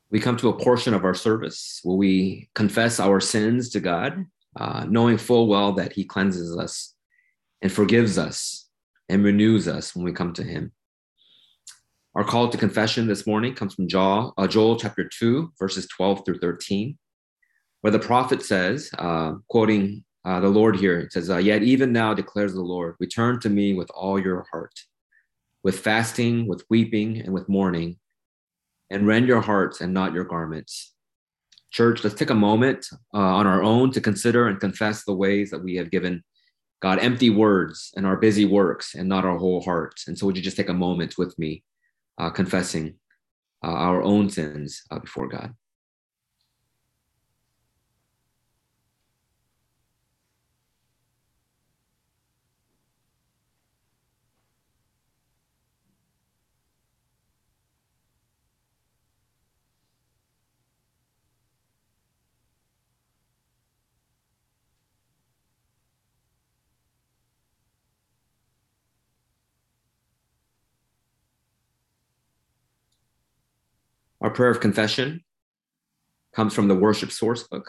We come to a portion of our service where we confess our sins to God, knowing full well that He cleanses us and forgives us and renews us when we come to Him. Our call to confession this morning comes from Joel chapter 2, verses 12 through 13, where the prophet says, quoting the Lord here, it says, "Yet even now declares the Lord, return to me with all your heart, with fasting, with weeping, and with mourning, and rend your hearts and not your garments." Church, let's take a moment on our own to consider and confess the ways that we have given God empty words and our busy works and not our whole heart. And so, would you just take a moment with me, confessing our own sins before God? Our prayer of confession comes from the worship source book.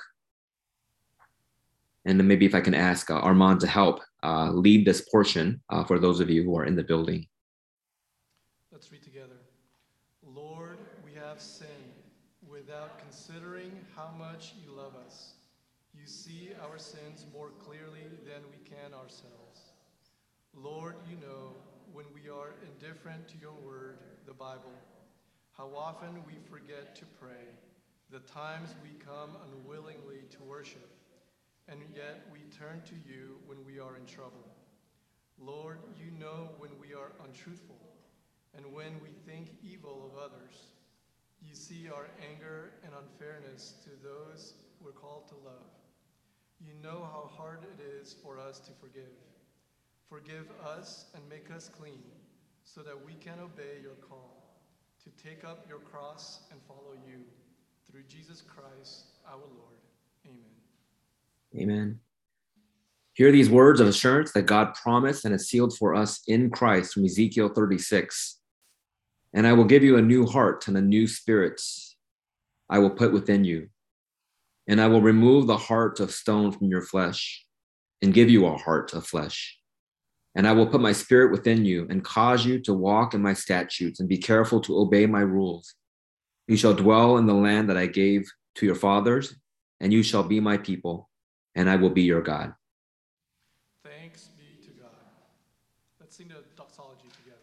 And then maybe if I can ask Armand to help lead this portion for those of you who are in the building. Let's read together. Lord, we have sinned without considering how much you love us. You see our sins more clearly than we can ourselves. Lord, you know when we are indifferent to your word, the Bible, how often we forget to pray, the times we come unwillingly to worship, and yet we turn to you when we are in trouble. Lord, you know when we are untruthful and when we think evil of others. You see our anger and unfairness to those we're called to love. You know how hard it is for us to forgive. Forgive us and make us clean so that we can obey your call to take up your cross and follow you. Through Jesus Christ, our Lord. Amen. Amen. Hear these words of assurance that God promised and has sealed for us in Christ from Ezekiel 36. "And I will give you a new heart and a new spirit I will put within you. And I will remove the heart of stone from your flesh and give you a heart of flesh. And I will put my spirit within you and cause you to walk in my statutes and be careful to obey my rules. You shall dwell in the land that I gave to your fathers, and you shall be my people, and I will be your God." Thanks be to God. Let's sing the doxology together.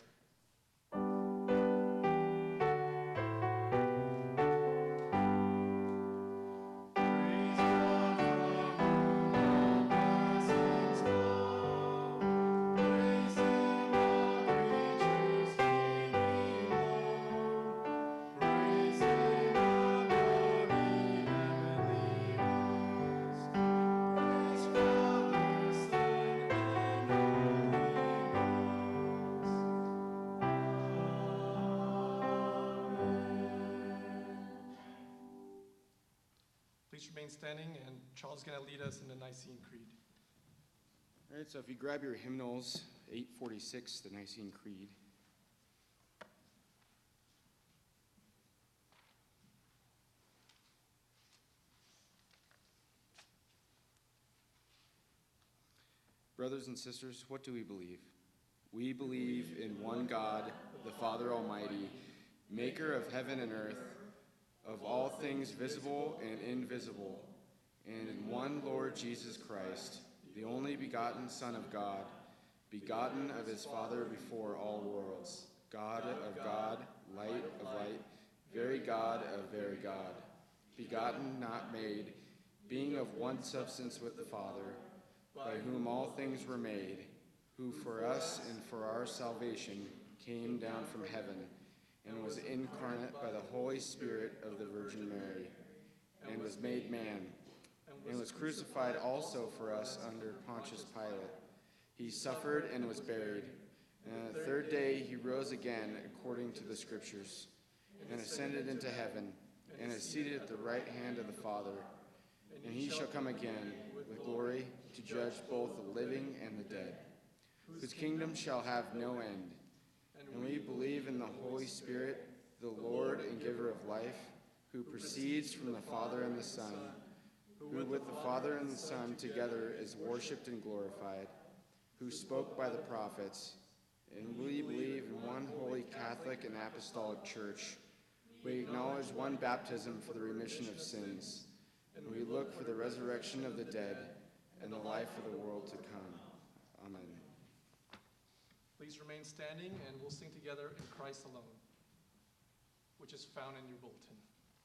Please remain standing, and Charles is going to lead us in the Nicene Creed. All right, so if you grab your hymnals, 846, the Nicene Creed. Brothers and sisters, what do we believe? We believe in one God, the Father Almighty, maker of heaven and earth, of all things visible and invisible, and in one Lord Jesus Christ, the only begotten Son of God, begotten of his Father before all worlds, God of God, light of light, very God of very God, begotten, not made, being of one substance with the Father, by whom all things were made, who for us and for our salvation came down from heaven, and was incarnate by the Holy Spirit of the Virgin Mary, and was made man, and was crucified also for us under Pontius Pilate. He suffered and was buried, and on the third day he rose again according to the Scriptures, and ascended into heaven, and is seated at the right hand of the Father. And he shall come again with glory to judge both the living and the dead, whose kingdom shall have no end. And we believe in the Holy Spirit, the Lord and giver of life, who proceeds from the Father and the Son, who with the Father and the Son together is worshipped and glorified, who spoke by the prophets, and we believe in one holy Catholic and apostolic church. We acknowledge one baptism for the remission of sins, and we look for the resurrection of the dead and the life of the world to come. Amen. Please remain standing, and we'll sing together In Christ Alone, which is found in your bulletin.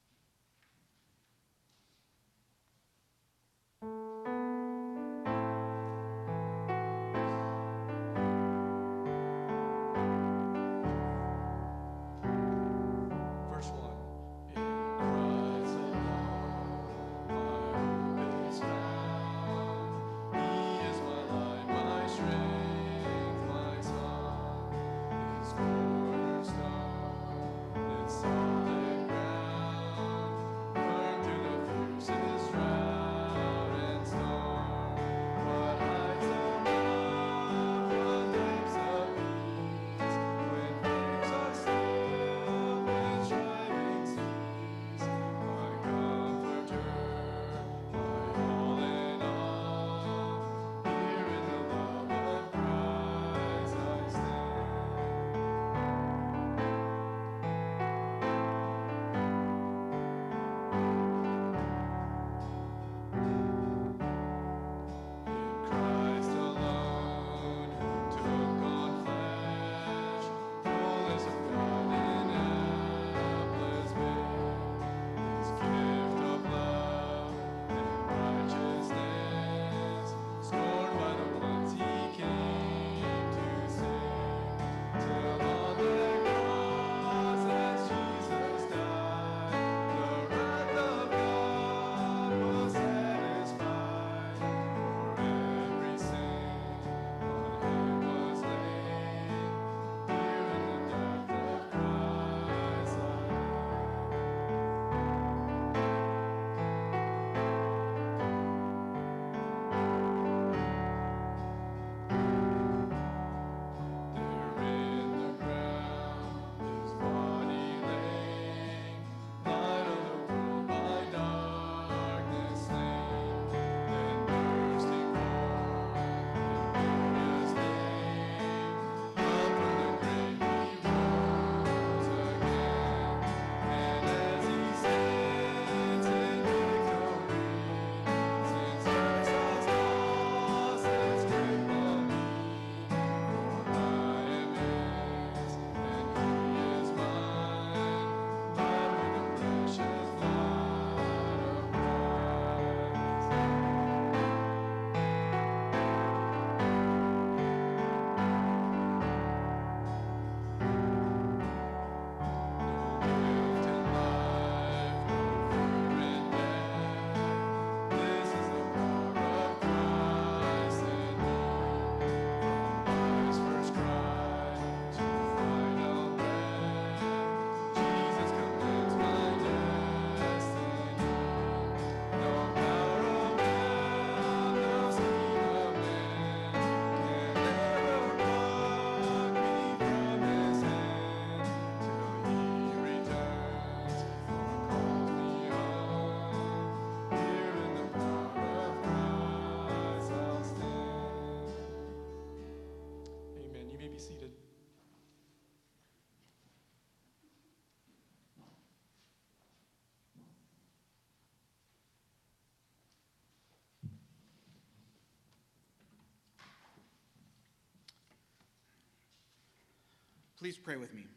Please pray with me.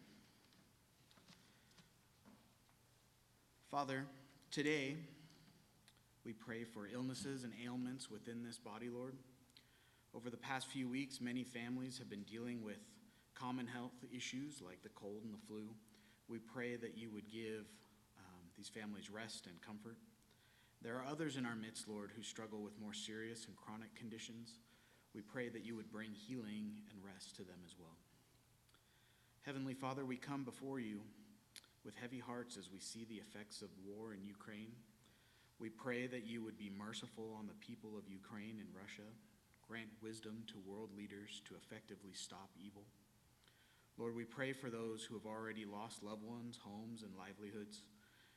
Father, today we pray for illnesses and ailments within this body, Lord. Over the past few weeks, many families have been dealing with common health issues like the cold and the flu. We pray that you would give these families rest and comfort. There are others in our midst, Lord, who struggle with more serious and chronic conditions. We pray that you would bring healing and rest to them as well. Heavenly Father, we come before you with heavy hearts as we see the effects of war in Ukraine. We pray that you would be merciful on the people of Ukraine and Russia. Grant wisdom to world leaders to effectively stop evil. Lord, we pray for those who have already lost loved ones, homes, and livelihoods.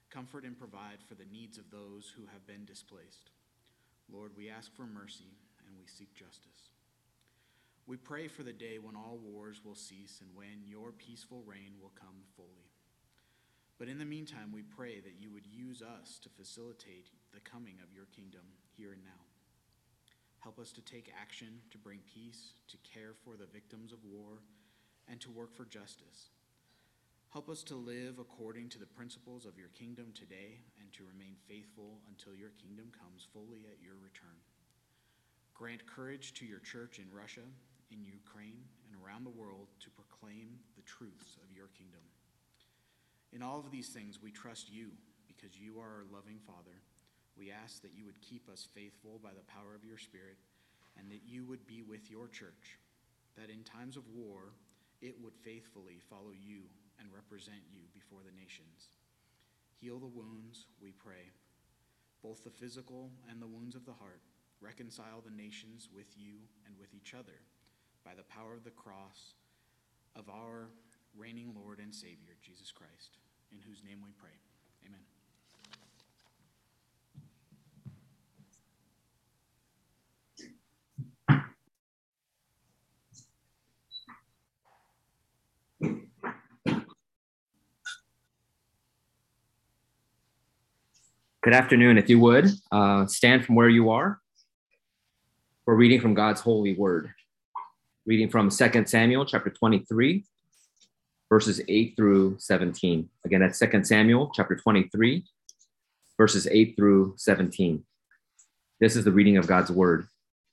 Comfort and provide for the needs of those who have been displaced. Lord, we ask for mercy and we seek justice. We pray for the day when all wars will cease and when your peaceful reign will come fully. But in the meantime, we pray that you would use us to facilitate the coming of your kingdom here and now. Help us to take action to bring peace, to care for the victims of war, and to work for justice. Help us to live according to the principles of your kingdom today and to remain faithful until your kingdom comes fully at your return. Grant courage to your church in Russia, in Ukraine, and around the world to proclaim the truths of your kingdom. In all of these things, we trust you because you are our loving Father. We ask that you would keep us faithful by the power of your Spirit and that you would be with your church, that in times of war, it would faithfully follow you and represent you before the nations. Heal the wounds, we pray, both the physical and the wounds of the heart. Reconcile the nations with you and with each other by the power of the cross of our reigning Lord and Savior, Jesus Christ, in whose name we pray. Amen. Good afternoon. If you would, stand from where you are. We're reading from God's holy word. Reading from 2 Samuel chapter 23, verses 8 through 17. Again, that's 2 Samuel chapter 23, verses 8 through 17. This is the reading of God's word.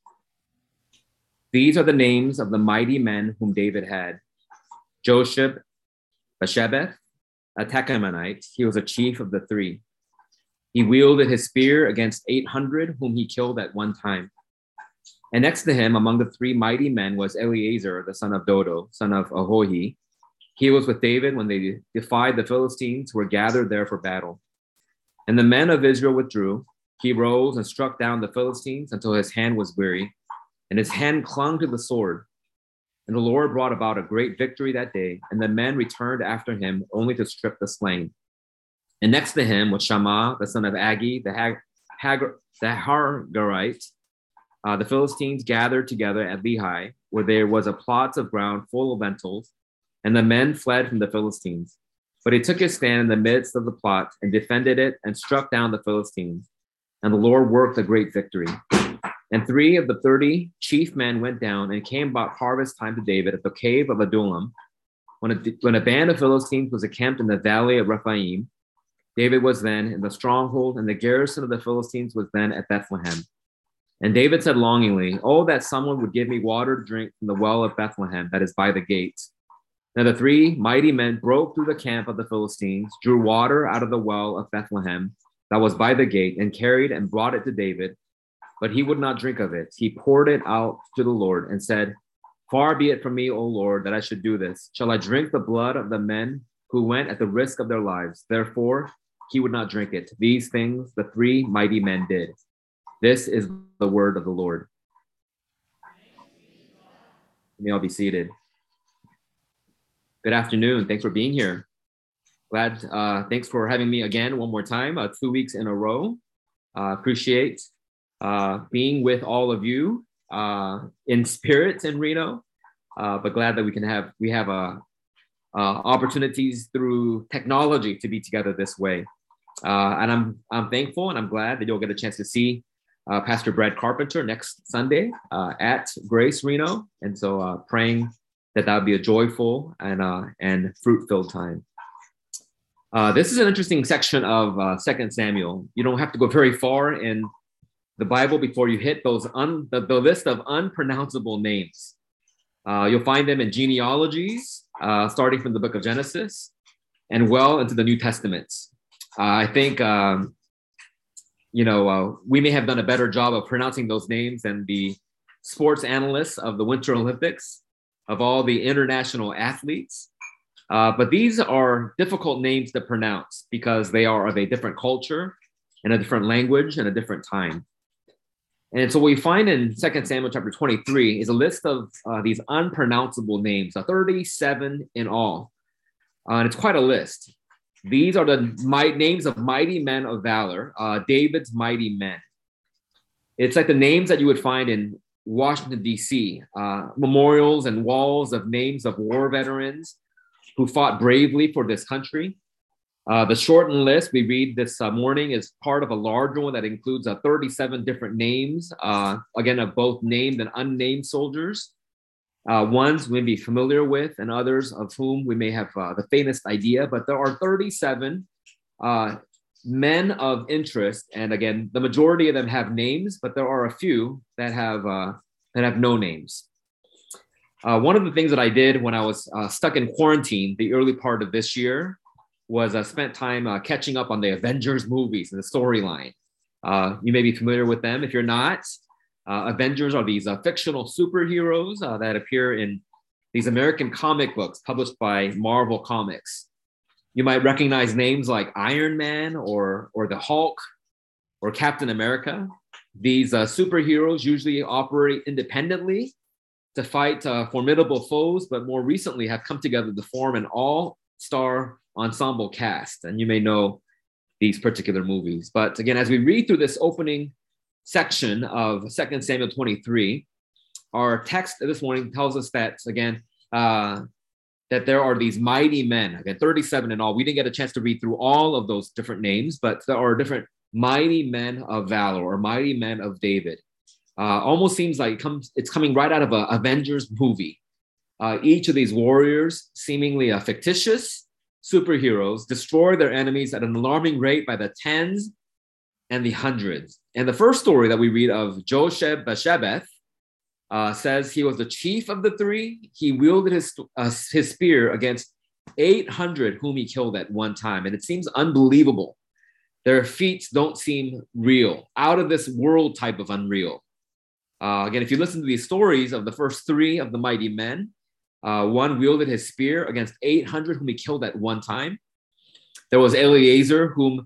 These are the names of the mighty men whom David had. Josheb-Basshebeth, a Tahkemonite, he was a chief of the three. He wielded his spear against 800 whom he killed at one time. And next to him, among the three mighty men, was Eleazar, the son of Dodo, son of Ahohi. He was with David when they defied the Philistines who were gathered there for battle. And the men of Israel withdrew. He rose and struck down the Philistines until his hand was weary, and his hand clung to the sword. And the Lord brought about a great victory that day, and the men returned after him only to strip the slain. And next to him was Shammah, the son of Agi, the Hargarite. The Philistines gathered together at Lehi, where there was a plot of ground full of lentils, and the men fled from the Philistines. But he took his stand in the midst of the plot and defended it and struck down the Philistines. And the Lord worked a great victory. And 3 of the 30 chief men went down and came about harvest time to David at the cave of Adullam. When a band of Philistines was encamped in the valley of Rephaim, David was then in the stronghold, and the garrison of the Philistines was then at Bethlehem. And David said longingly, "Oh, that someone would give me water to drink from the well of Bethlehem that is by the gate." Now the 3 mighty men broke through the camp of the Philistines, drew water out of the well of Bethlehem that was by the gate, and carried and brought it to David. But he would not drink of it. He poured it out to the Lord and said, "Far be it from me, O Lord, that I should do this. Shall I drink the blood of the men who went at the risk of their lives?" Therefore, he would not drink it. These things the 3 mighty men did. This is the word of the Lord. You may all be seated. Good afternoon. Thanks for being here. Thanks for having me again one more time, 2 weeks in a row. Appreciate being with all of you in spirit in Reno, but glad that we have opportunities through technology to be together this way. And I'm thankful and I'm glad that you'll get a chance to see Pastor Brad Carpenter next Sunday at Grace Reno. And so praying that would be a joyful and fruit-filled time. This is an interesting section of 2 Samuel. You don't have to go very far in the Bible before you hit those the list of unpronounceable names. You'll find them in genealogies, starting from the book of Genesis and well into the New Testament. I think, we may have done a better job of pronouncing those names than the sports analysts of the Winter Olympics, of all the international athletes. But these are difficult names to pronounce because they are of a different culture and a different language and a different time. And so what we find in 2 Samuel chapter 23 is a list of these unpronounceable names, 37 in all. And it's quite a list. These are the names of mighty men of valor, David's mighty men. It's like the names that you would find in Washington, D.C., memorials and walls of names of war veterans who fought bravely for this country. The shortened list we read this morning is part of a larger one that includes 37 different names, again, of both named and unnamed soldiers. Ones we may be familiar with and others of whom we may have the faintest idea, but there are 37 men of interest. And again, the majority of them have names, but there are a few that have no names. One of the things that I did when I was stuck in quarantine the early part of this year was spent time catching up on the Avengers movies and the storyline. You may be familiar with them. If you're not, Avengers are these fictional superheroes that appear in these American comic books published by Marvel Comics. You might recognize names like Iron Man or the Hulk or Captain America. These superheroes usually operate independently to fight formidable foes, but more recently have come together to form an all-star ensemble cast. And you may know these particular movies. But again, as we read through this opening section of 2 Samuel 23, our text this morning tells us that, again, that there are these mighty men, again, 37 in all. We didn't get a chance to read through all of those different names, but there are different mighty men of valor or mighty men of David. Almost seems like it's coming right out of an Avengers movie. Each of these warriors, seemingly fictitious superheroes, destroy their enemies at an alarming rate by the tens and the hundreds. And the first story that we read of Josheb-Basshebeth says he was the chief of the three. He wielded his spear against 800 whom he killed at one time. And it seems unbelievable. Their feats don't seem real, out of this world type of unreal. Again, if you listen to these stories of the first three of the mighty men, one wielded his spear against 800 whom he killed at one time. There was Eleazar, whom,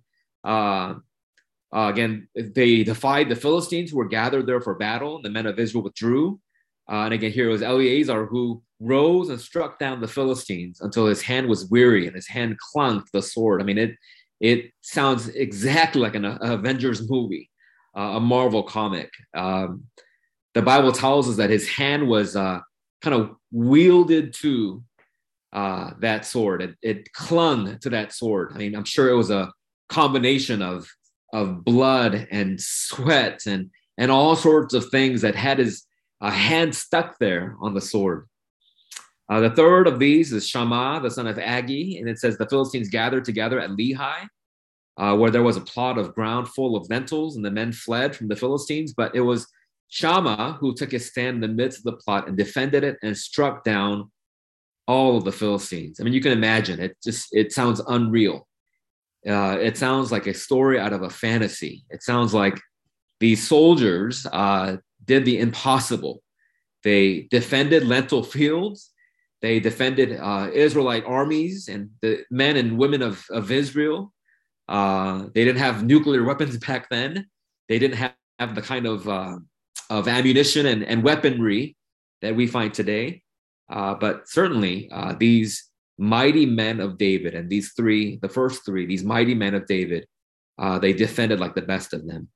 again, they defied the Philistines who were gathered there for battle. And the men of Israel withdrew. And again, here was Eleazar who rose and struck down the Philistines until his hand was weary and his hand clung to the sword. I mean, it sounds exactly like an Avengers movie, a Marvel comic. The Bible tells us that his hand was kind of wielded to that sword. It clung to that sword. I mean, I'm sure it was a combination of blood and sweat and all sorts of things that had his hand stuck there on the sword. The third of these is Shammah, the son of Agi, and it says the Philistines gathered together at Lehi, where there was a plot of ground full of lentils, and the men fled from the Philistines. But it was Shammah who took his stand in the midst of the plot and defended it and struck down all of the Philistines. I mean, you can imagine it sounds unreal. It sounds like a story out of a fantasy. It sounds like these soldiers did the impossible. They defended lentil fields. They defended Israelite armies and the men and women of Israel. They didn't have nuclear weapons back then. They didn't have the kind of ammunition and weaponry that we find today. But certainly these mighty men of David and the first three, these mighty men of David, they defended like the best of them.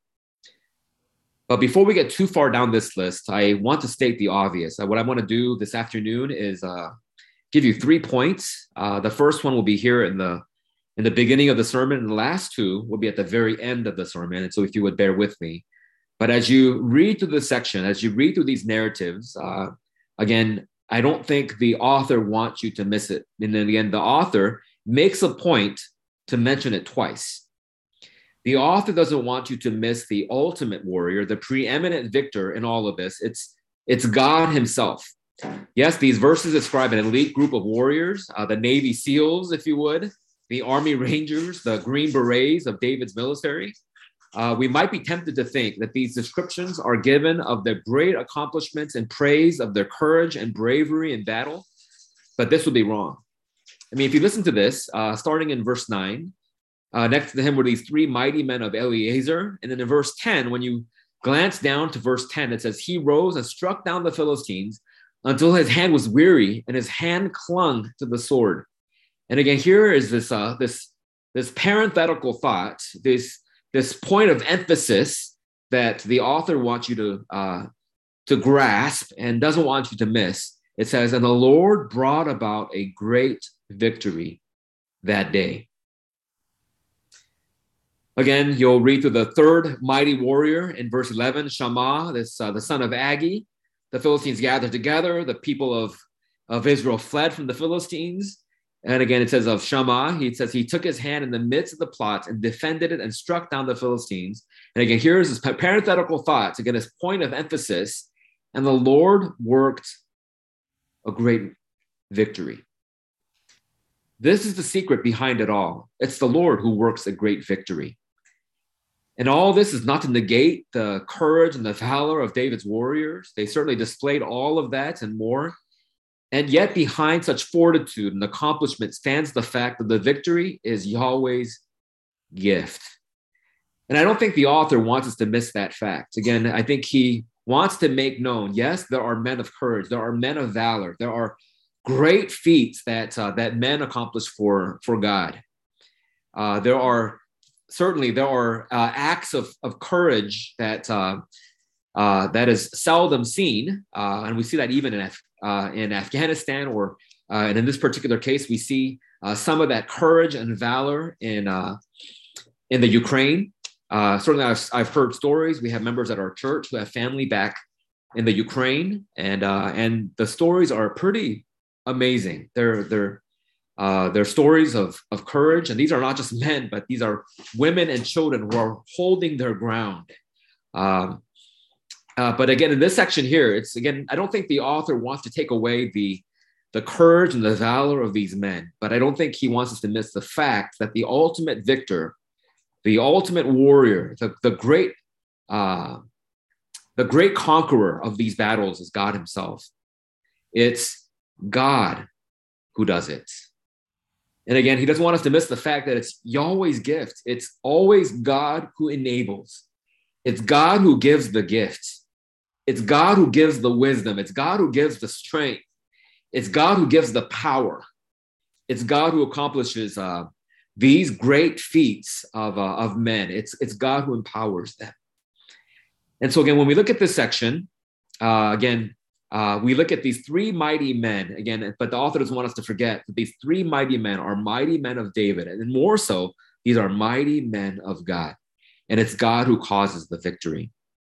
But before we get too far down this list, I want to state the obvious. What I want to do this afternoon is give you 3 points. The first one will be here in the beginning of the sermon, and the last two will be at the very end of the sermon. And so if you would bear with me. But as you read through this section, as you read through these narratives, again, I don't think the author wants you to miss it. And then again, the author makes a point to mention it twice. The author doesn't want you to miss the ultimate warrior, the preeminent victor in all of this. It's God himself. Yes, these verses describe an elite group of warriors, the Navy SEALs, if you would, the Army Rangers, the Green Berets of David's military. We might be tempted to think that these descriptions are given of their great accomplishments and praise of their courage and bravery in battle, but this would be wrong. I mean, if you listen to this, starting in verse 9, next to him were these three mighty men of Eleazar. And then in verse 10, when you glance down to verse 10, it says, he rose and struck down the Philistines until his hand was weary and his hand clung to the sword. And again, here is this this parenthetical thought, this point of emphasis that the author wants you to grasp and doesn't want you to miss. It says, and the Lord brought about a great victory that day. Again, you'll read through the third mighty warrior in verse 11, Shammah, the son of Agi. The Philistines gathered together. The people of Israel fled from the Philistines. And again, it says of Shammah, he says he took his hand in the midst of the plot and defended it and struck down the Philistines. And again, here's his parenthetical thoughts, again, his point of emphasis. And the Lord worked a great victory. This is the secret behind it all. It's the Lord who works a great victory. And all this is not to negate the courage and the valor of David's warriors. They certainly displayed all of that and more. And yet behind such fortitude and accomplishment stands the fact that the victory is Yahweh's gift. And I don't think the author wants us to miss that fact. Again, I think he wants to make known, yes, there are men of courage, there are men of valor, there are great feats that men accomplish for God. There are acts of courage that is seldom seen, and we see that even in Afghanistan, and in this particular case, we see some of that courage and valor in the Ukraine. Certainly, I've heard stories. We have members at our church who have family back in the Ukraine, and the stories are pretty amazing. They're stories of courage, and these are not just men, but these are women and children who are holding their ground. But again, in this section here, I don't think the author wants to take away the courage and the valor of these men, but I don't think he wants us to miss the fact that the ultimate victor, the ultimate warrior, the great conqueror of these battles is God himself. It's God who does it. And again, he doesn't want us to miss the fact that it's Yahweh's gift. It's always God who enables. It's God who gives the gift. It's God who gives the wisdom. It's God who gives the strength. It's God who gives the power. It's God who accomplishes these great feats of men. It's God who empowers them. And so again, when we look at this section, we look at these three mighty men again, but the author doesn't want us to forget that these three mighty men are mighty men of David. And more so, these are mighty men of God. And it's God who causes the victory.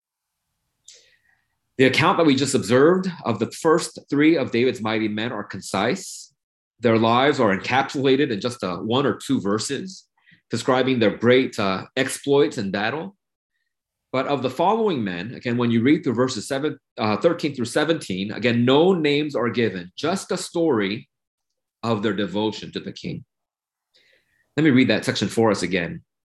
The account that we just observed of the first three of David's mighty men are concise. Their lives are encapsulated in just 1 or 2 verses, describing their great exploits in battle. But of the following men, again, when you read through verses 13 through 17, again, no names are given, just a story of their devotion to the king. Let me read that section for us again.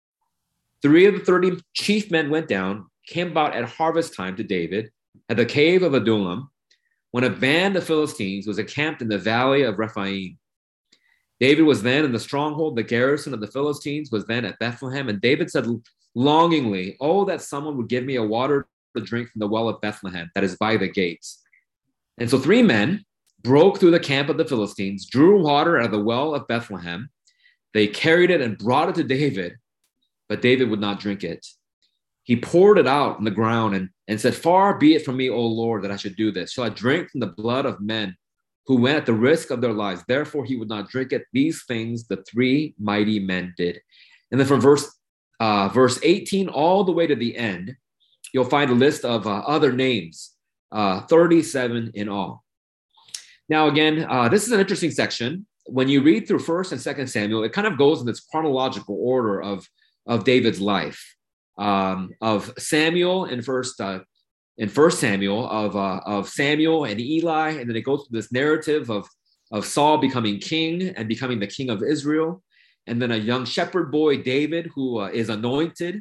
3 of the 30 chief men went down, came about at harvest time to David at the cave of Adullam, when a band of Philistines was encamped in the valley of Rephaim. David was then in the stronghold. The garrison of the Philistines was then at Bethlehem. And David said longingly, oh, that someone would give me a water to drink from the well of Bethlehem that is by the gates. And so 3 men broke through the camp of the Philistines, drew water out of the well of Bethlehem. They carried it and brought it to David, but David would not drink it. He poured it out on the ground and said, far be it from me, O Lord, that I should do this. Shall I drink from the blood of men who went at the risk of their lives? Therefore, he would not drink it. These things the 3 mighty men did. And then from verse 18 all the way to the end, you'll find a list of other names, 37 in all. Now, again, this is an interesting section. When you read through 1 and 2 Samuel, it kind of goes in this chronological order of David's life. Of Samuel in First Samuel, of Samuel and Eli, and then it goes through this narrative of Saul becoming king and becoming the king of Israel, and then a young shepherd boy David who is anointed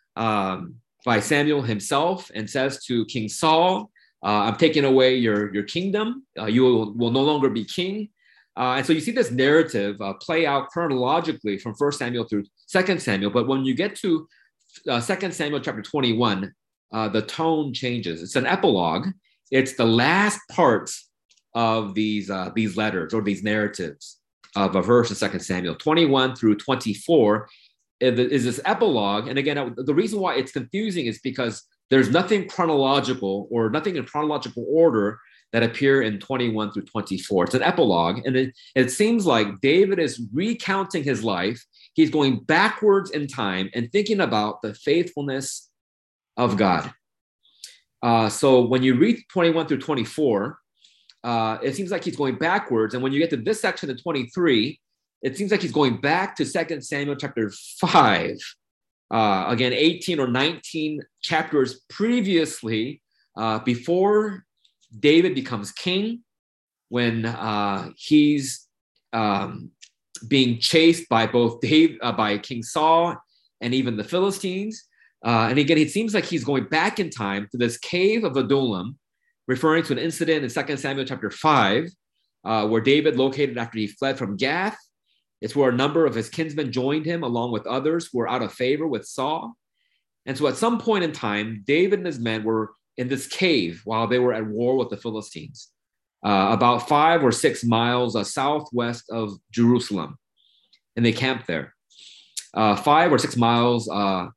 by Samuel himself and says to King Saul, "I'm taking away your kingdom. You will no longer be king." And so you see this narrative play out chronologically from 1 Samuel through 2 Samuel. But when you get to 2 Samuel chapter 21, the tone changes. It's an epilogue. It's the last part of these letters or these narratives. of a verse in 2 Samuel. 21 through 24 is this epilogue. And again, the reason why it's confusing is because there's nothing chronological or nothing in chronological order that appear in 21 through 24. It's an epilogue. And it seems like David is recounting his life. He's going backwards in time and thinking about the faithfulness of God. So when you read 21 through 24, it seems like he's going backwards. And when you get to this section of 23, it seems like he's going back to 2 Samuel chapter 5. Again, 18 or 19 chapters previously, before David becomes king, when he's being chased by both by King Saul and even the Philistines. And again, it seems like he's going back in time to this cave of Adullam, referring to an incident in 2 Samuel chapter 5, where David located after he fled from Gath. It's where a number of his kinsmen joined him, along with others who were out of favor with Saul. And so at some point in time, David and his men were in this cave while they were at war with the Philistines, about 5 or 6 miles southwest of Jerusalem. And they camped there. 5 or 6 miles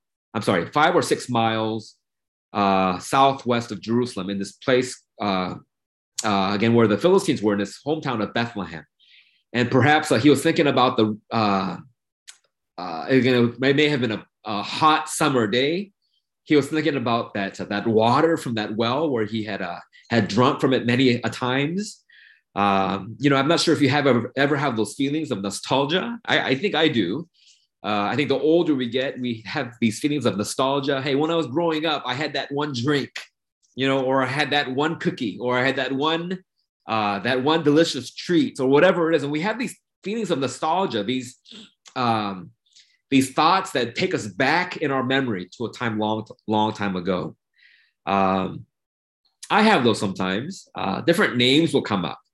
southwest of Jerusalem, in this place, again, where the Philistines were, in this hometown of Bethlehem. And perhaps he was thinking about again, it may have been a hot summer day. He was thinking about that water from that well where he had drunk from it many a times. I'm not sure if you have ever have those feelings of nostalgia. I think I do. I think the older we get, we have these feelings of nostalgia. Hey, when I was growing up, I had that one drink, or I had that one cookie, or I had that one delicious treat, or whatever it is. And we have these feelings of nostalgia, these thoughts that take us back in our memory to a time long time ago. I have those sometimes. Different names will come up,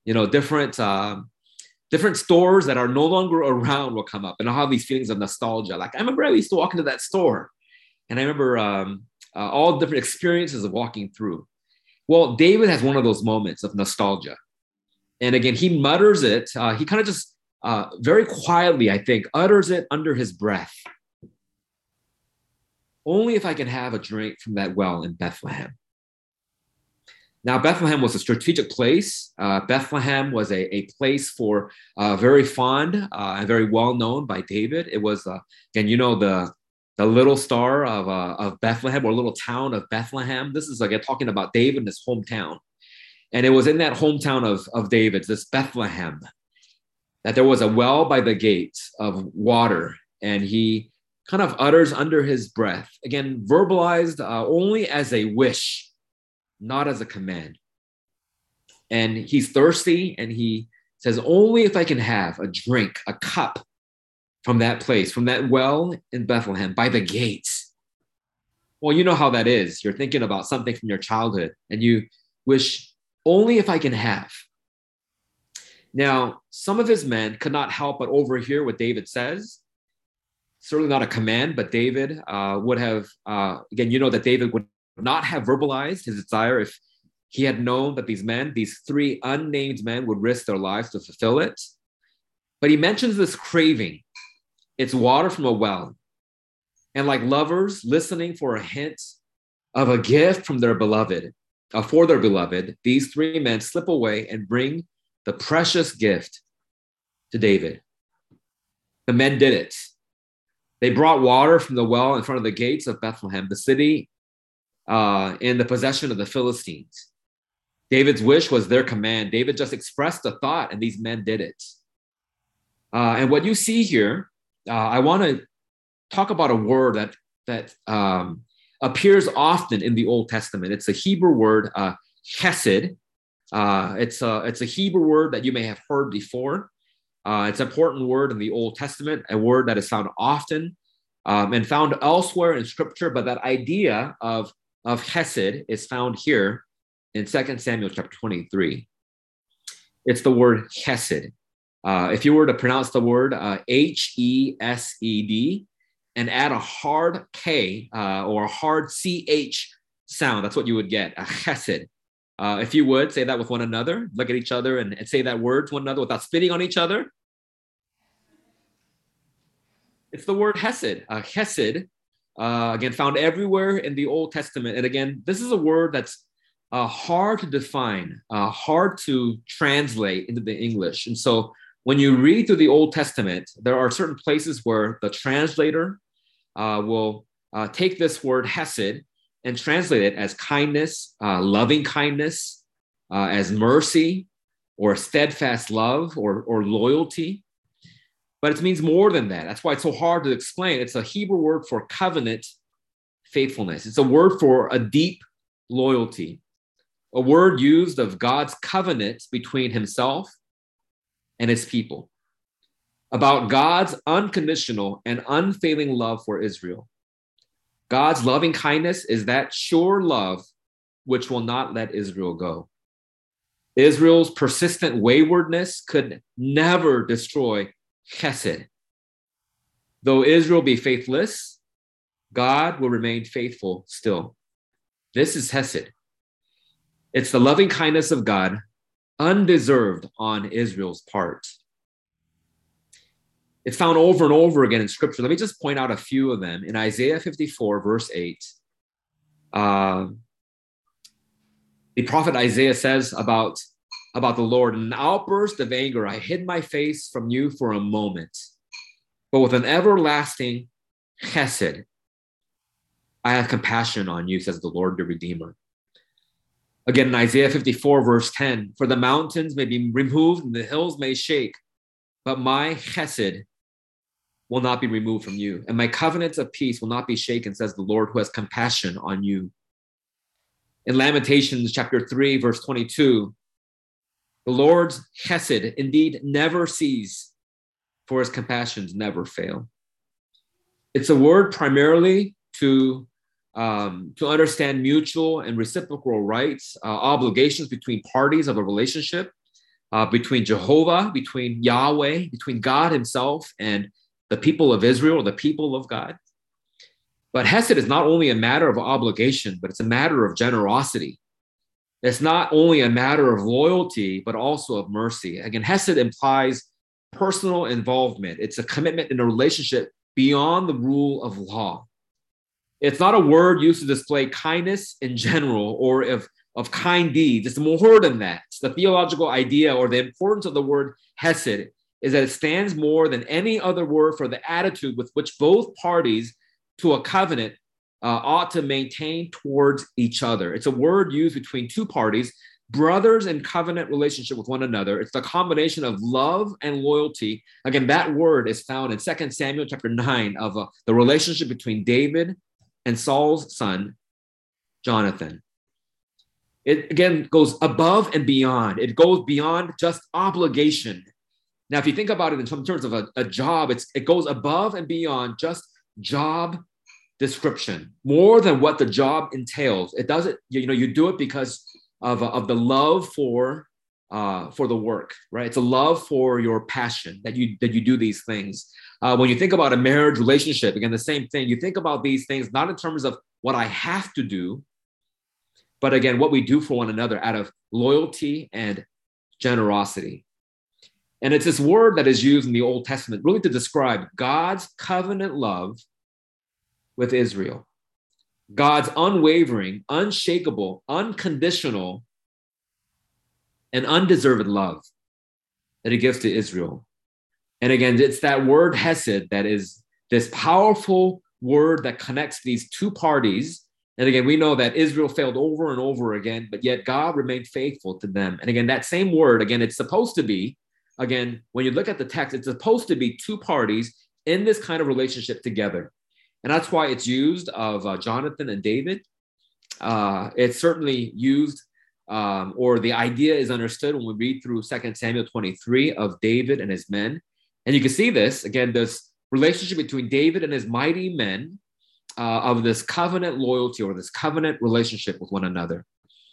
different stores that are no longer around will come up, and I'll have these feelings of nostalgia. Like, I remember I used to walk into that store, and I remember all different experiences of walking through. Well, David has one of those moments of nostalgia. And again, he mutters it. He kind of just very quietly, I think, utters it under his breath. Only if I can have a drink from that well in Bethlehem. Now, Bethlehem was a strategic place. Bethlehem was a place for very fond and very well known by David. It was, again, the little star of Bethlehem, or little town of Bethlehem. This is again talking about David and his hometown. And it was in that hometown of David's, this Bethlehem, that there was a well by the gate of water. And he kind of utters under his breath, again, verbalized only as a wish, not as a command. And he's thirsty, and he says, only if I can have a drink, a cup from that place, from that well in Bethlehem, by the gates. Well, you know how that is. You're thinking about something from your childhood, and you wish, only if I can have. Now, some of his men could not help but overhear what David says. Certainly not a command, but David would have, that David would not have verbalized his desire if he had known that these 3 unnamed men, would risk their lives to fulfill it. But he mentions this craving. It's water from a well. And like lovers listening for a hint of a gift from their beloved, for their beloved, these 3 men slip away and bring the precious gift to David. The men did it. They brought water from the well in front of the gates of Bethlehem, the city in the possession of the Philistines. David's wish was their command. David just expressed a thought, and these men did it. And what you see here, I want to talk about a word that appears often in the Old Testament. It's a Hebrew word, chesed. It's a Hebrew word that you may have heard before. It's an important word in the Old Testament, a word that is found often and found elsewhere in Scripture. But that idea of chesed is found here in 2 Samuel chapter 23. It's the word chesed. If you were to pronounce the word H-E-S-E-D and add a hard K or a hard C-H sound, that's what you would get, a chesed. If you would say that with one another, look at each other and say that word to one another without spitting on each other. It's the word hesed. Hesed, again, found everywhere in the Old Testament. And again, this is a word that's hard to define, hard to translate into the English. And so when you read through the Old Testament, there are certain places where the translator will take this word hesed and translate it as kindness, loving kindness, as mercy, or steadfast love, or loyalty. But it means more than that. That's why it's so hard to explain. It's a Hebrew word for covenant faithfulness. It's a word for a deep loyalty, a word used of God's covenant between himself and his people, about God's unconditional and unfailing love for Israel. God's loving kindness is that sure love which will not let Israel go. Israel's persistent waywardness could never destroy Chesed. Though Israel be faithless, God will remain faithful still. This is Hesed. It's the loving kindness of God, undeserved on Israel's part. It's found over and over again in Scripture. Let me just point out a few of them. In Isaiah 54, verse 8, the prophet Isaiah says about the Lord, in an outburst of anger, I hid my face from you for a moment, but with an everlasting chesed, I have compassion on you, says the Lord, the Redeemer. Again, in Isaiah 54, verse 10, for the mountains may be removed and the hills may shake, but my chesed will not be removed from you, and my covenants of peace will not be shaken, says the Lord, who has compassion on you. In Lamentations chapter 3, verse 22, the Lord's chesed indeed never cease, for his compassions never fail. It's a word primarily to understand mutual and reciprocal rights, obligations between parties of a relationship, between Jehovah, between Yahweh, between God himself and the people of Israel, or the people of God. But Hesed is not only a matter of obligation, but it's a matter of generosity. It's not only a matter of loyalty, but also of mercy. Again, Hesed implies personal involvement. It's a commitment in a relationship beyond the rule of law. It's not a word used to display kindness in general or of kind deeds. It's more than that. It's the theological idea or the importance of the word Hesed is that it stands more than any other word for the attitude with which both parties to a covenant ought to maintain towards each other. It's a word used between two parties, brothers in covenant relationship with one another. It's the combination of love and loyalty. Again, that word is found in 2 Samuel chapter 9 of the relationship between David and Saul's son, Jonathan. It again goes above and beyond. It goes beyond just obligation. Now, if you think about it in terms of a job, it goes above and beyond just job description, more than what the job entails. It doesn't, you do it because of the love for the work, right? It's a love for your passion that you do these things. When you think about a marriage relationship, again, the same thing. You think about these things not in terms of what I have to do, but again, what we do for one another out of loyalty and generosity. And it's this word that is used in the Old Testament really to describe God's covenant love with Israel, God's unwavering, unshakable, unconditional, and undeserved love that he gives to Israel. And again, it's that word hesed that is this powerful word that connects these two parties. And again, we know that Israel failed over and over again, but yet God remained faithful to them. And again, that same word, again, it's supposed to be, again, when you look at the text, it's supposed to be two parties in this kind of relationship together. And that's why it's used of Jonathan and David. It's certainly used, or the idea is understood when we read through 2 Samuel 23 of David and his men. And you can see this, again, this relationship between David and his mighty men of this covenant loyalty or this covenant relationship with one another.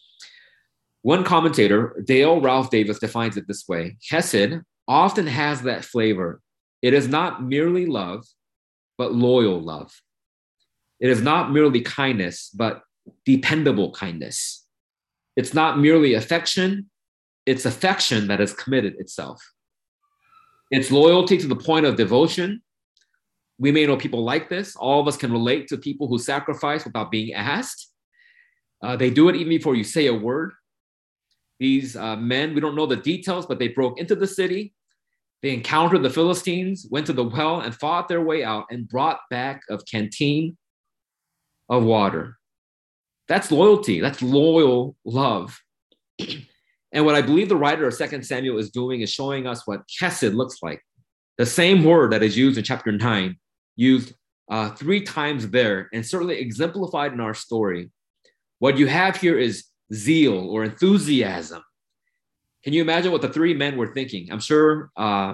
One commentator, Dale Ralph Davis, defines it this way. Hesed often has that flavor. It is not merely love, but loyal love. It is not merely kindness, but dependable kindness. It's not merely affection, it's affection that has committed itself. It's loyalty to the point of devotion, We may know people like this. All of us can relate to people who sacrifice without being asked. They do it even before you say a word. These men, we don't know the details, but they broke into the city. They encountered the Philistines, went to the well and fought their way out and brought back a canteen of water. That's loyalty. That's loyal love. And what I believe the writer of 2 Samuel is doing is showing us what chesed looks like. The same word that is used in chapter 9, used 3 times there, and certainly exemplified in our story. What you have here is zeal or enthusiasm. Can you imagine what the 3 men were thinking? I'm sure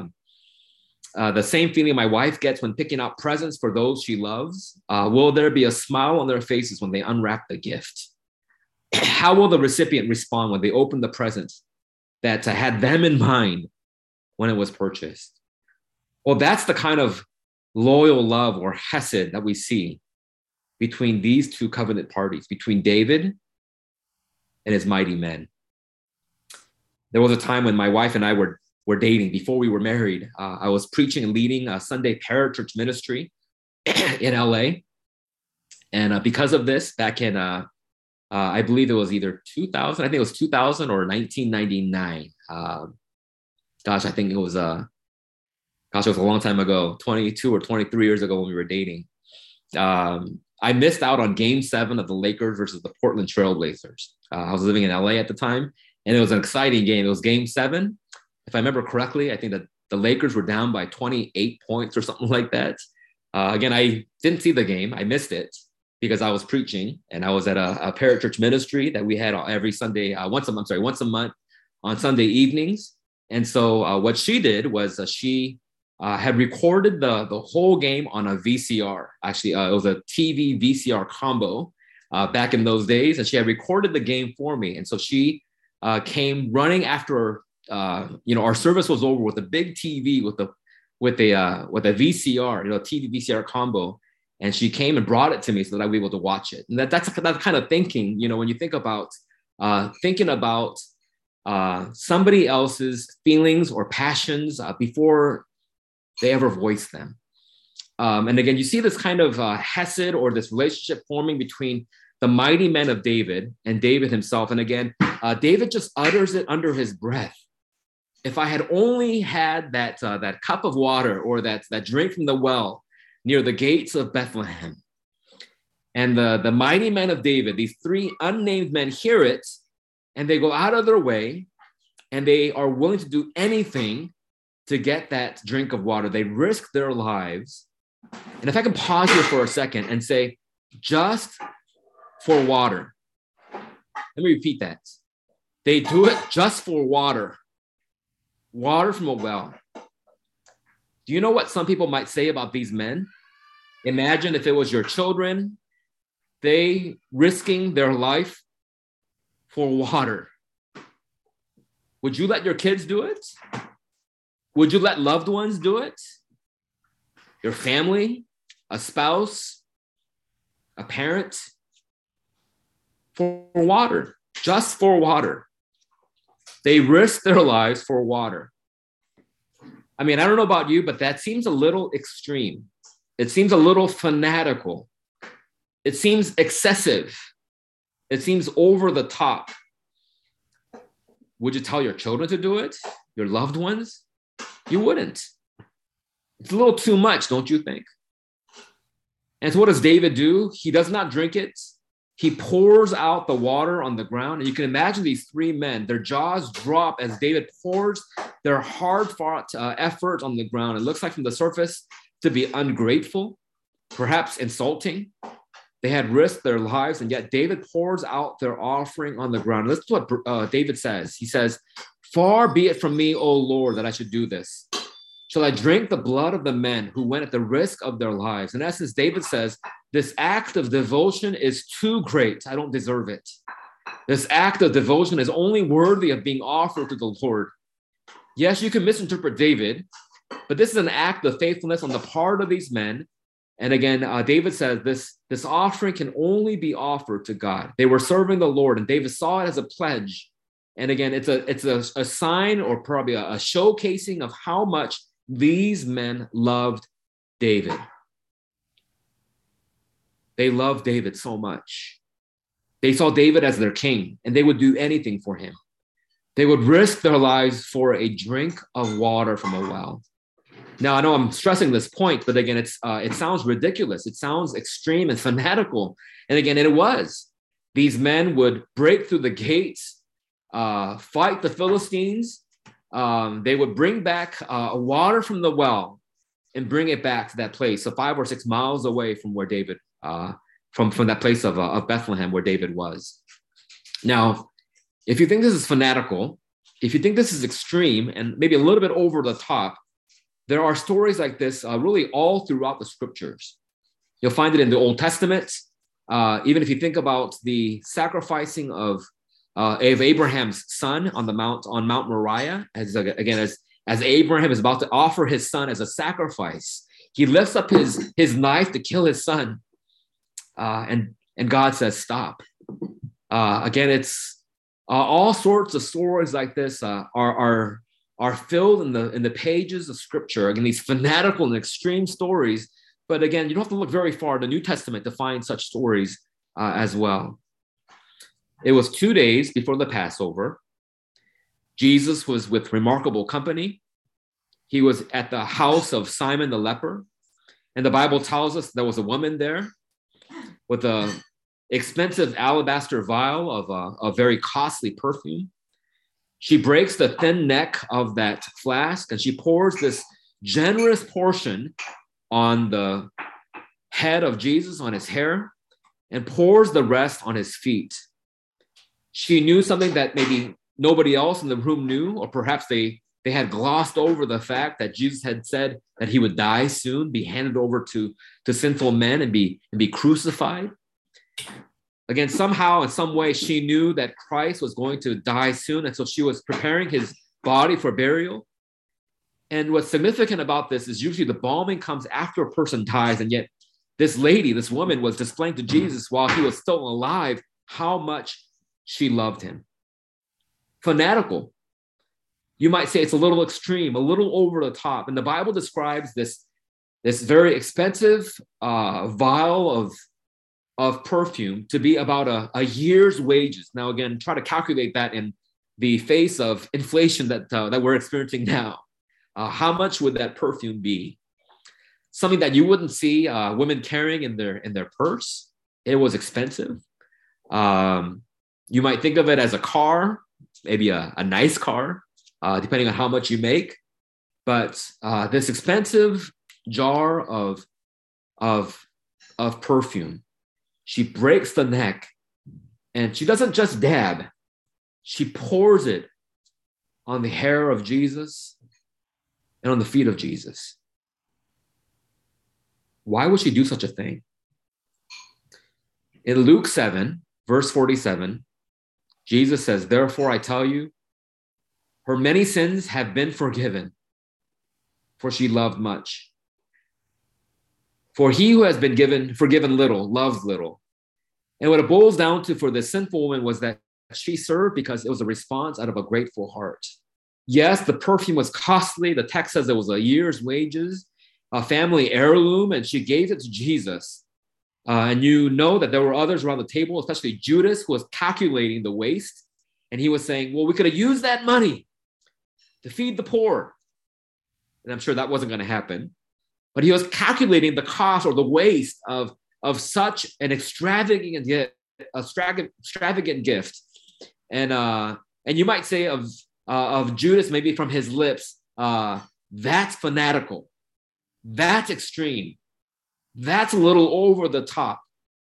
the same feeling my wife gets when picking out presents for those she loves. Will there be a smile on their faces when they unwrap the gift? How will the recipient respond when they open the present that had them in mind when it was purchased? Well, that's the kind of loyal love or hesed that we see between these 2 covenant parties, between David and his mighty men. There was a time when my wife and I were dating before we were married. I was preaching and leading a Sunday parachurch ministry in LA. And because of this, back in, I believe it was either 2000, I think it was 2000 or 1999. I think it was, it was a long time ago, 22 or 23 years ago when we were dating. I missed out on Game 7 of the Lakers versus the Portland Trailblazers. I was living in LA at the time, and it was an exciting game. It was Game 7. If I remember correctly, I think that the Lakers were down by 28 points or something like that. Again, I didn't see the game. I missed it because I was preaching, and I was at a parachurch ministry that we had every Sunday, once a month on Sunday evenings. And so what she did was she had recorded the whole game on a VCR. Actually, it was a TV VCR combo back in those days, and she had recorded the game for me. And so she came running after our service was over with a big TV with a VCR, TV VCR combo, and she came and brought it to me so that I'd be able to watch it. And that's that kind of thinking, when you think about thinking about somebody else's feelings or passions before they ever voice them. And again, you see this kind of hesed or this relationship forming between the mighty men of David and David himself. And again, David just utters it under his breath. If I had only had that cup of water or that drink from the well near the gates of Bethlehem. And the mighty men of David, these 3 unnamed men, hear it, and they go out of their way, and they are willing to do anything to get that drink of water. They risk their lives. And if I can pause here for a second and say, just for water. Let me repeat that. They do it just for water. Water from a well. Do you know what some people might say about these men? Imagine if it was your children, they risking their life for water. Would you let your kids do it? Would you let loved ones do it? Your family, a spouse, a parent, for water, just for water. They risk their lives for water. I mean, I don't know about you, but that seems a little extreme. It seems a little fanatical. It seems excessive. It seems over the top. Would you tell your children to do it? Your loved ones? You wouldn't. It's a little too much, don't you think? And so what does David do? He does not drink it. He pours out the water on the ground. And you can imagine these 3 men, their jaws drop as David pours their hard-fought effort on the ground. It looks like from the surface to be ungrateful, perhaps insulting. They had risked their lives, and yet David pours out their offering on the ground. Listen to what David says. He says, "Far be it from me, O Lord, that I should do this. Shall I drink the blood of the men who went at the risk of their lives?" In essence, David says, this act of devotion is too great. I don't deserve it. This act of devotion is only worthy of being offered to the Lord. Yes, you can misinterpret David, but this is an act of faithfulness on the part of these men. And again, David says this offering can only be offered to God. They were serving the Lord, and David saw it as a pledge. And again, it's a sign or probably a showcasing of how much these men loved David. They loved David so much. They saw David as their king, and they would do anything for him. They would risk their lives for a drink of water from a well. Now, I know I'm stressing this point, but again, it sounds ridiculous. It sounds extreme and fanatical. And again, it was. These men would break through the gates, fight the Philistines. They would bring back water from the well and bring it back to that place, so 5 or 6 miles away from where David, from that place of Bethlehem where David was. Now, if you think this is fanatical, if you think this is extreme and maybe a little bit over the top, there are stories like this really all throughout the scriptures. You'll find it in the Old Testament. Even if you think about the sacrificing of Abraham's son on Mount Moriah, as Abraham is about to offer his son as a sacrifice, he lifts up his knife to kill his son, and God says, "Stop." Again, it's all sorts of stories like this are filled in the pages of Scripture. Again, these fanatical and extreme stories. But again, you don't have to look very far in the New Testament to find such stories as well. It was 2 days before the Passover. Jesus was with remarkable company. He was at the house of Simon the leper. And the Bible tells us there was a woman there with an expensive alabaster vial of a very costly perfume. She breaks the thin neck of that flask and she pours this generous portion on the head of Jesus, on his hair, and pours the rest on his feet. She knew something that maybe nobody else in the room knew, or perhaps they had glossed over the fact that Jesus had said that he would die soon, be handed over to sinful men and be crucified. Again, somehow, in some way, she knew that Christ was going to die soon, and so she was preparing his body for burial. And what's significant about this is usually the embalming comes after a person dies, and yet this woman, was displaying to Jesus while he was still alive how much she loved him. Fanatical. You might say it's a little extreme, a little over the top. And the Bible describes this very expensive vial of perfume to be about a year's wages. Now, again, try to calculate that in the face of inflation that we're experiencing now. How much would that perfume be? Something that you wouldn't see women carrying in their purse. It was expensive. You might think of it as a car, maybe a nice car, depending on how much you make. But this expensive jar of perfume, she breaks the neck, and she doesn't just dab. She pours it on the hair of Jesus and on the feet of Jesus. Why would she do such a thing? In Luke 7, verse 47, Jesus says, "Therefore I tell you, her many sins have been forgiven, for she loved much. For he who has been forgiven little loves little." And what it boils down to for this sinful woman was that she served because it was a response out of a grateful heart. Yes, the perfume was costly. The text says it was a year's wages, a family heirloom, and she gave it to Jesus. And you know that there were others around the table, especially Judas, who was calculating the waste. And he was saying, well, we could have used that money to feed the poor. And I'm sure that wasn't going to happen. But he was calculating the cost or the waste of such an extravagant gift. And you might say of Judas, maybe from his lips, that's fanatical. That's extreme. That's a little over the top.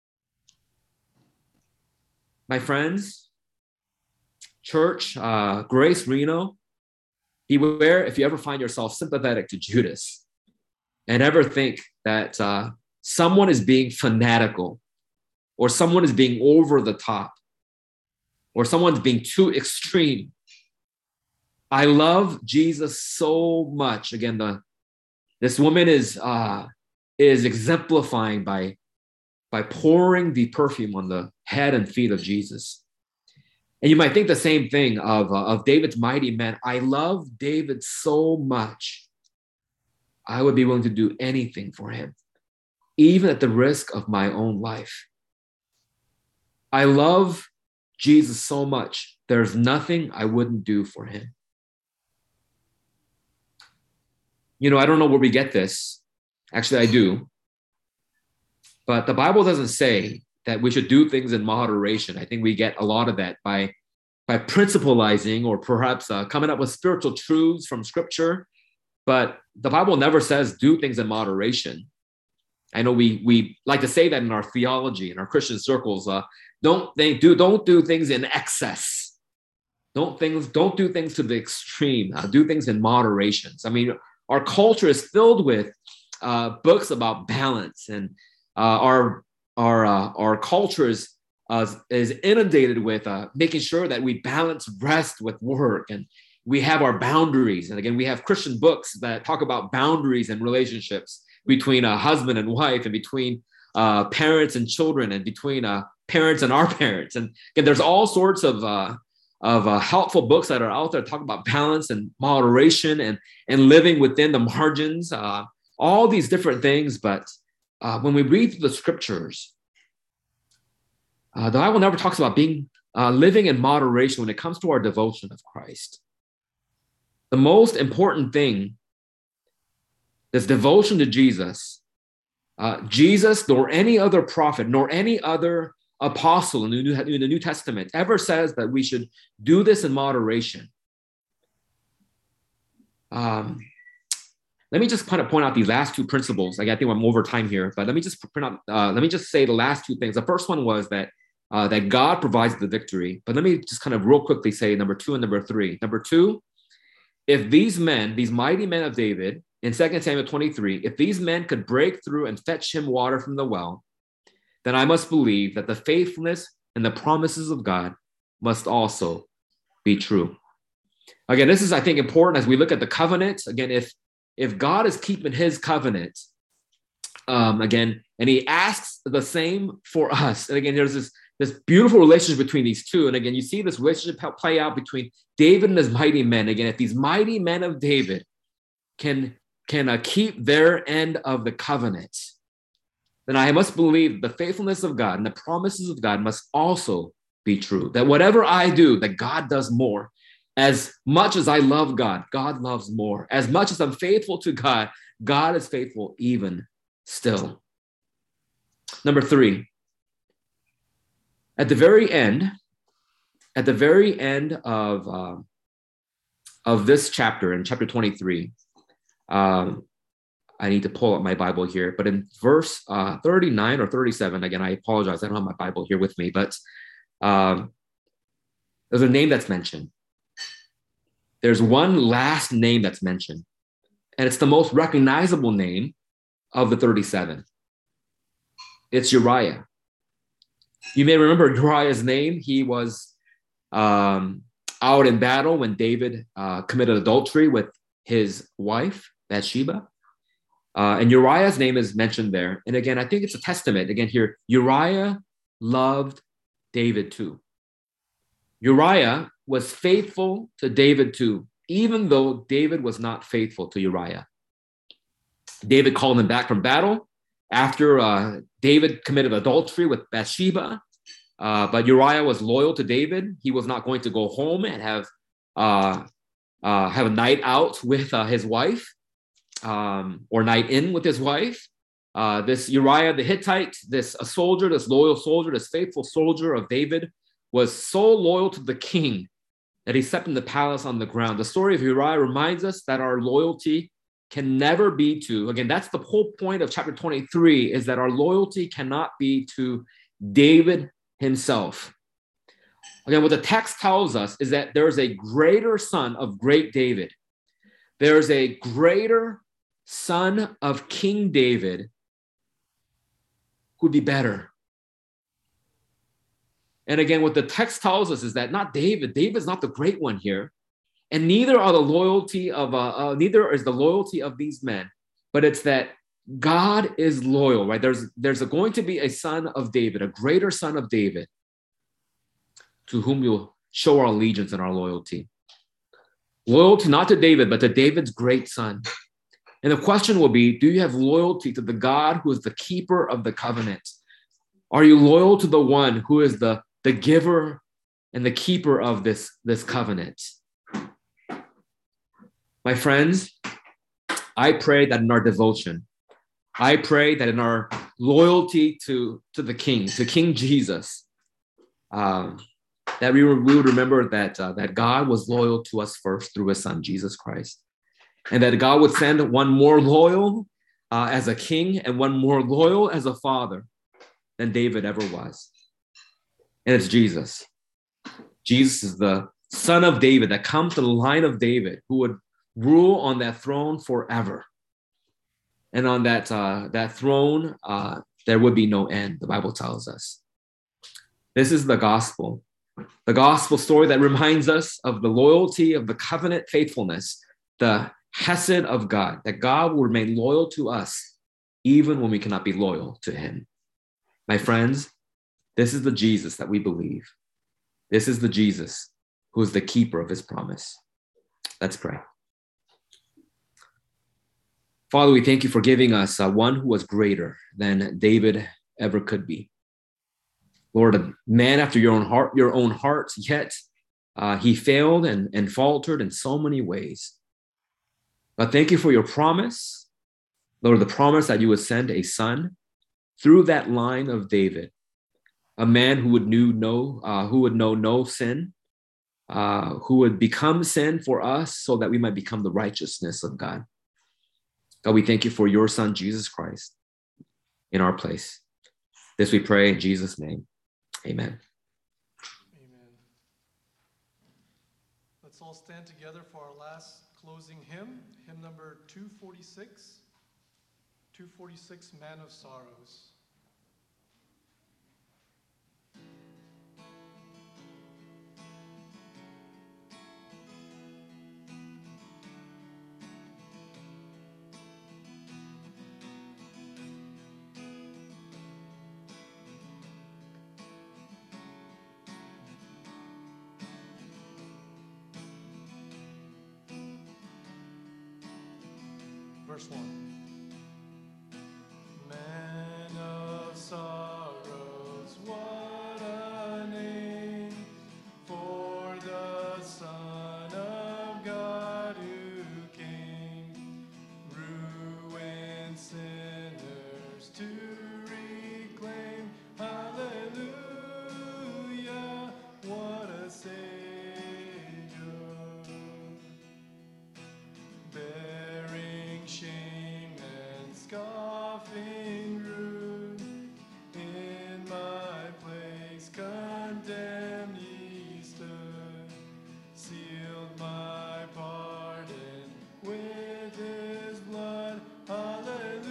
My friends, church, Grace Reno, beware if you ever find yourself sympathetic to Judas and ever think that someone is being fanatical or someone is being over the top or someone's being too extreme. I love Jesus so much. Again, this woman is exemplifying by pouring the perfume on the head and feet of Jesus. And you might think the same thing of David's mighty men. I love David so much, I would be willing to do anything for him. even at the risk of my own life. I love Jesus so much. There's nothing I wouldn't do for him. You know, I don't know where we get this. Actually, I do. But the Bible doesn't say that we should do things in moderation. I think we get a lot of that by principalizing or perhaps coming up with spiritual truths from Scripture. But the Bible never says do things in moderation. I know we like to say that in our theology, in our Christian circles. Don't do things in excess. Don't do things to the extreme. Do things in moderations. I mean, our culture is filled with books about balance, and our culture is inundated with making sure that we balance rest with work, and we have our boundaries. And again, we have Christian books that talk about boundaries and relationships between a husband and wife, and between parents and children, and between parents and our parents. And again, there's all sorts of helpful books that are out there talking about balance and moderation and living within the margins, all these different things. But when we read the Scriptures, the Bible never talks about living in moderation when it comes to our devotion of Christ. The most important thing is devotion to Jesus. Jesus, nor any other prophet, nor any other apostle in the New Testament ever says that we should do this in moderation. Let me just kind of point out these last two principles. Like, I think I'm over time here, but let me just say the last two things. The first one was that God provides the victory. But let me just kind of real quickly say number 2 and number 3. Number 2, if these mighty men of David, in 2 Samuel 23, if these men could break through and fetch him water from the well, then I must believe that the faithfulness and the promises of God must also be true. Again, this is, I think, important as we look at the covenant. Again, if God is keeping his covenant, again, and he asks the same for us. And again, there's this beautiful relationship between these two. And again, you see this relationship play out between David and his mighty men. Again, if these mighty men of David can keep their end of the covenant, then I must believe the faithfulness of God and the promises of God must also be true. That whatever I do, that God does more. As much as I love God, God loves more. As much as I'm faithful to God, God is faithful even still. Number 3, at the very end of this chapter, in chapter 23, I need to pull up my Bible here, but in verse 39 or 37, again, I apologize, I don't have my Bible here with me, but there's a name that's mentioned. There's one last name that's mentioned, and it's the most recognizable name of the 37. It's Uriah. You may remember Uriah's name. He was out in battle when David committed adultery with his wife, Bathsheba. And Uriah's name is mentioned there. And again, I think it's a testament. Again, here, Uriah loved David too. Uriah was faithful to David too, even though David was not faithful to Uriah. David called him back from battle after David committed adultery with Bathsheba. But Uriah was loyal to David. He was not going to go home and have a night out with his wife, or night in with his wife. This Uriah the Hittite, this loyal soldier, this faithful soldier of David, was so loyal to the king that he slept in the palace on the ground. The story of Uriah reminds us that our loyalty can never be to, again, that's the whole point of chapter 23, is that our loyalty cannot be to David himself. Again, what the text tells us is that there is a greater son of great David. There is a greater son of King David who would be better. And again, what the text tells us is that not David. David's not the great one here, and neither is the loyalty of these men. But it's that God is loyal, right? There's going to be a son of David, a greater son of David, to whom we'll show our allegiance and our loyalty. Loyalty not to David, but to David's great son. And the question will be, do you have loyalty to the God who is the keeper of the covenant? Are you loyal to the one who is the giver and the keeper of this covenant? My friends, I pray that in our devotion, I pray that in our loyalty to the King, to King Jesus, that we would remember that God was loyal to us first through his son, Jesus Christ. And that God would send one more loyal as a king and one more loyal as a father than David ever was. And it's Jesus. Jesus is the son of David that comes to the line of David, who would rule on that throne forever. And on that throne, there would be no end, the Bible tells us. This is the gospel story that reminds us of the loyalty of the covenant faithfulness, the Hesed of God, that God will remain loyal to us even when we cannot be loyal to him. My friends, this is the Jesus that we believe. This is the Jesus who is the keeper of his promise. Let's pray. Father, we thank you for giving us one who was greater than David ever could be. Lord, a man after your own heart, yet he failed and faltered in so many ways. But thank you for your promise, Lord, the promise that you would send a son through that line of David, a man who would know no sin, who would become sin for us so that we might become the righteousness of God. God, we thank you for your son, Jesus Christ, in our place. This we pray in Jesus' name. Amen. Amen. Let's all stand together for our last closing hymn, hymn number 246, 246, Man of Sorrows. Verse 1. Man of sorrows, what a name for the Son of God who came, ruined sinners to reclaim. Hallelujah, what a Savior. Bearing shame and scoffing rude, in my place condemned he stood, sealed my pardon with his blood. Hallelujah,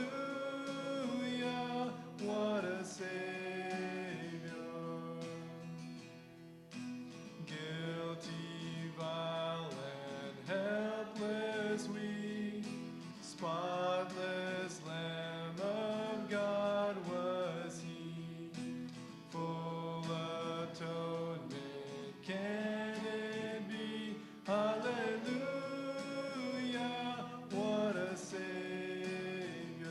what a Savior. Guilty, vile, and helpless we, spotless Lamb of God was he, full atonement can it be. Hallelujah, what a Savior.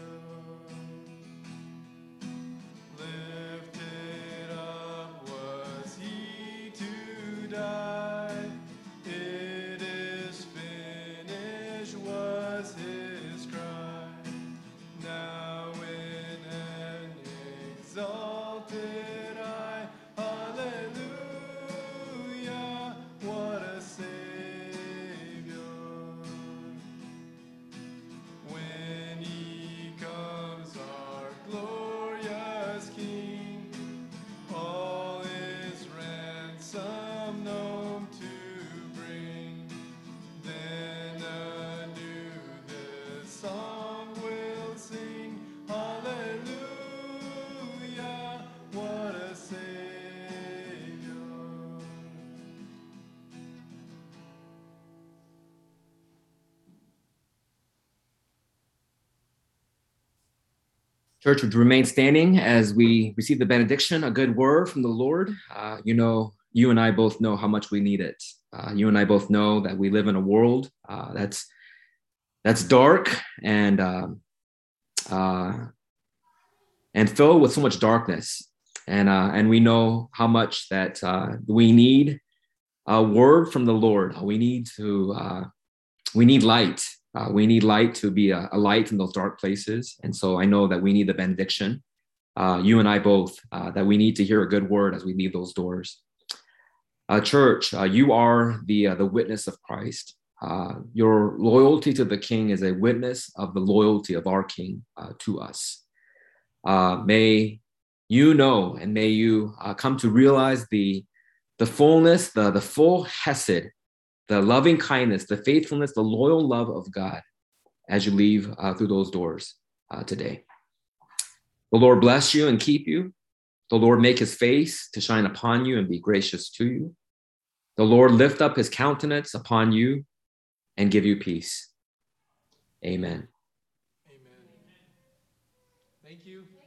Lifted up was he to die. It is finished was his cry. Now in an exalted eye. Hallelujah, what a Savior. When he comes, our glorious King, all is ransom known to bring, then anew this song we'll sing. Hallelujah, what a Savior. Church would remain standing as we receive the benediction, a good word from the Lord. You and I both know how much we need it. You and I both know that we live in a world that's that's dark and filled with so much darkness. And we know how much that we need a word from the Lord. We need light. We need light to be a light in those dark places. And so I know that we need the benediction, you and I both, that we need to hear a good word as we leave those doors. Church, you are the witness of Christ. Your loyalty to the King is a witness of the loyalty of our King to us. May you know, and may you come to realize the fullness, the full hesed, the loving kindness, the faithfulness, the loyal love of God as you leave through those doors today. The Lord bless you and keep you. The Lord make his face to shine upon you and be gracious to you. The Lord lift up his countenance upon you and give you peace. Amen. Amen. Thank you.